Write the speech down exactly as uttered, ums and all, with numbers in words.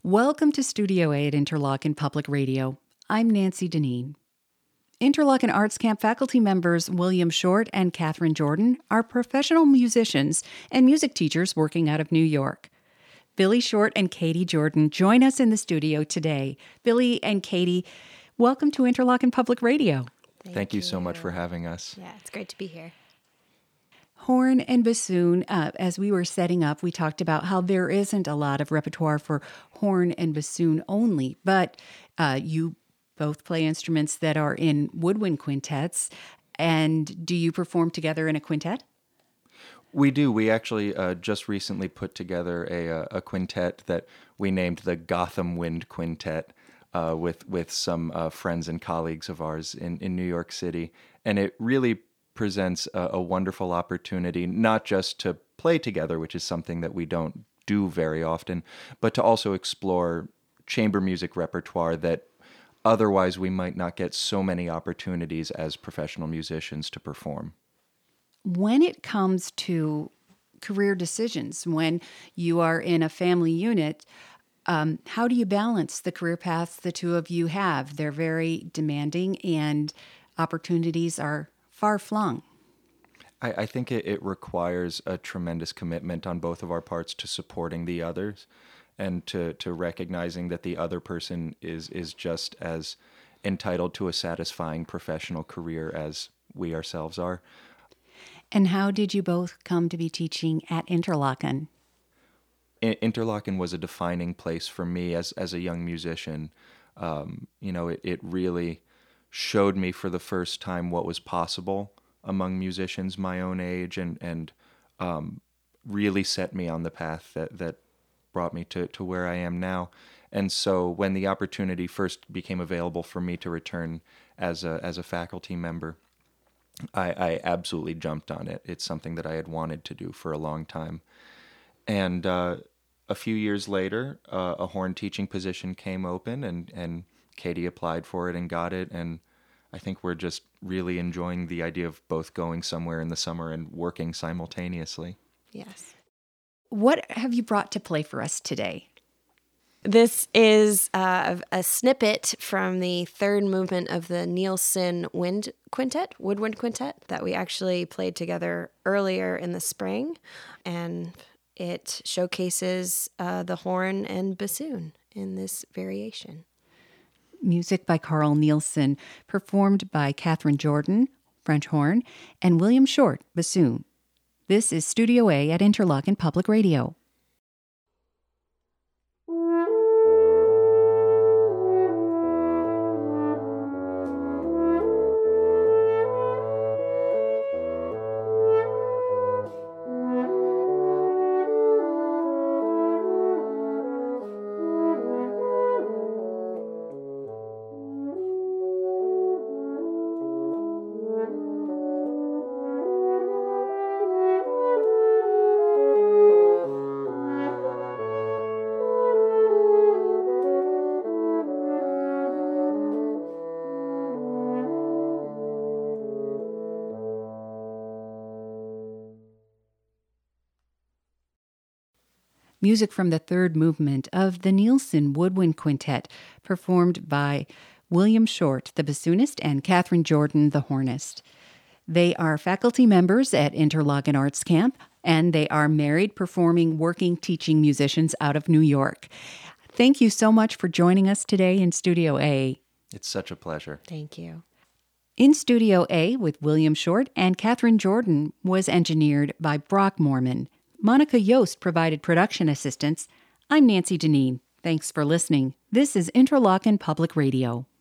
Welcome to Studio A at Interlochen Public Radio. I'm Nancy Deneen. Interlochen Arts Camp faculty members William Short and Catherine Jordan are professional musicians and music teachers working out of New York. Billy Short and Katie Jordan join us in the studio today. Billy and Katie, welcome to Interlochen Public Radio. Thank, Thank you. you so much for having us. Yeah, it's great to be here. Horn and bassoon, uh, as we were setting up, we talked about how there isn't a lot of repertoire for horn and bassoon only, but uh, you both play instruments that are in woodwind quintets. And do you perform together in a quintet? We do. We actually uh, just recently put together a, a quintet that we named the Gotham Wind Quintet uh, with with some uh, friends and colleagues of ours in, in New York City. And it really presents a, a wonderful opportunity, not just to play together, which is something that we don't do very often, but to also explore chamber music repertoire that otherwise we might not get so many opportunities as professional musicians to perform. When it comes to career decisions, when you are in a family unit, um, how do you balance the career paths the two of you have? They're very demanding and opportunities are far-flung. I, I think it, it requires a tremendous commitment on both of our parts to supporting the others and to, to recognizing that the other person is, is just as entitled to a satisfying professional career as we ourselves are. And how did you both come to be teaching at Interlochen? Interlochen was a defining place for me as, as a young musician. Um, you know, it, it really showed me for the first time what was possible among musicians my own age, and and um, really set me on the path that, that brought me to, to where I am now. And so when the opportunity first became available for me to return as a as a faculty member, I, I absolutely jumped on it. It's something that I had wanted to do for a long time. And uh, a few years later, uh, a horn teaching position came open, and, and Katie applied for it and got it. And I think we're just really enjoying the idea of both going somewhere in the summer and working simultaneously. Yes. What have you brought to play for us today? This is uh, a snippet from the third movement of the Nielsen Wind Quintet, Woodwind Quintet, that we actually played together earlier in the spring. And it showcases uh, the horn and bassoon in this variation. Music by Carl Nielsen, performed by Catherine Jordan, French horn, and William Short, bassoon. This is Studio A at Interlochen Public Radio. Music from the third movement of the Nielsen Woodwind Quintet, performed by William Short, the bassoonist, and Catherine Jordan, the hornist. They are faculty members at Interlochen Arts Camp, and they are married, performing, working, teaching musicians out of New York. Thank you so much for joining us today in Studio A. It's such a pleasure. Thank you. In Studio A with William Short and Catherine Jordan was engineered by Brock Mormon. Monica Yost provided production assistance. I'm Nancy Deneen. Thanks for listening. This is Interlochen Public Radio.